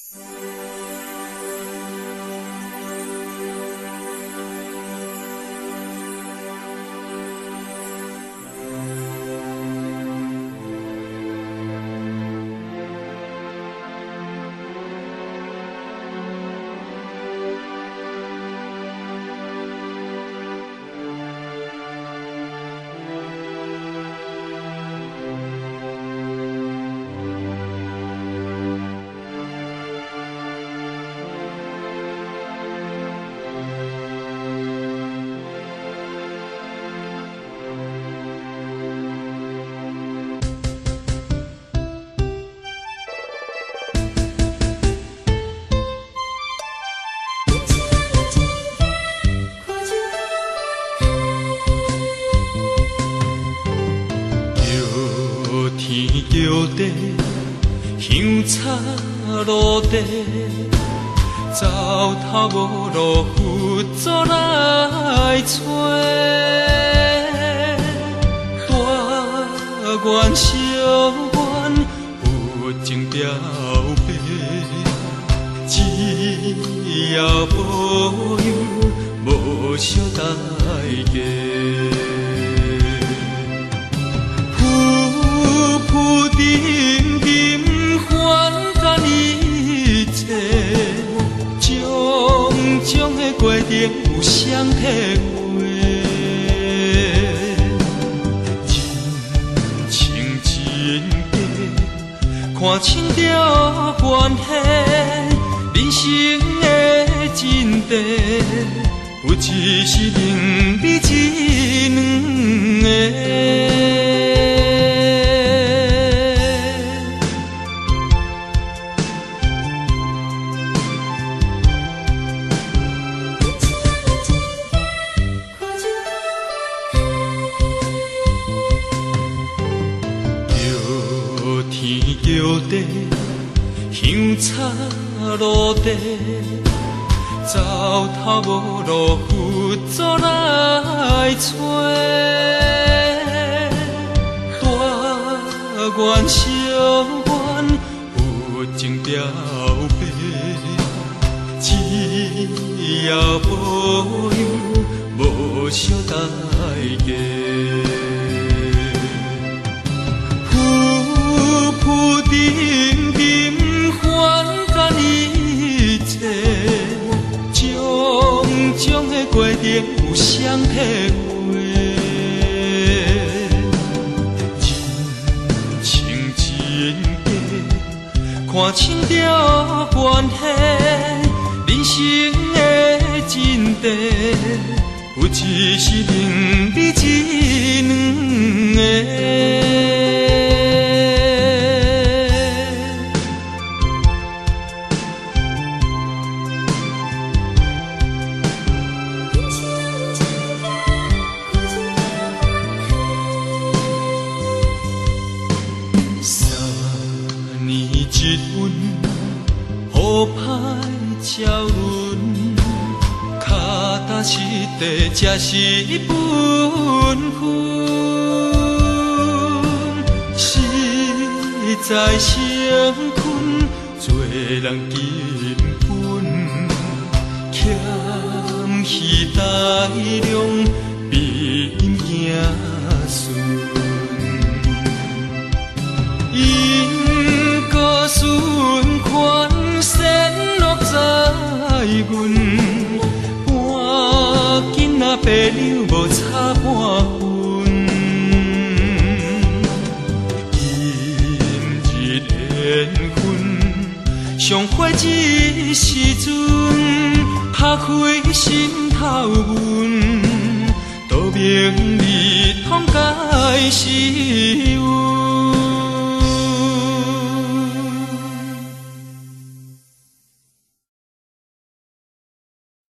叫地，香插落地，走投无路，佛祖来找。大愿小愿，佛情表白，只要保佑，无小代价。 定金还甲一切，种种的过程有谁体会？真情真假，看清了关系，人生的真谛，有一是另美一两个。 叫地，香插落地，走投无路，佛祖来找。大愿小愿，佛情表白，只要保佑，无小代价。 定金还甲一切，种种的过程有谁体会？真情真假，看清了关系，人生的真谛，有一是另美一两个。 鸟轮，脚踏实地，才是本分。实在成困，做人根本欠虚大量，比因行顺。因果循环。 在阮，半斤仔白柳无差半分，今日缘分，上花一时阵，拍开心头纹，道明日通解释。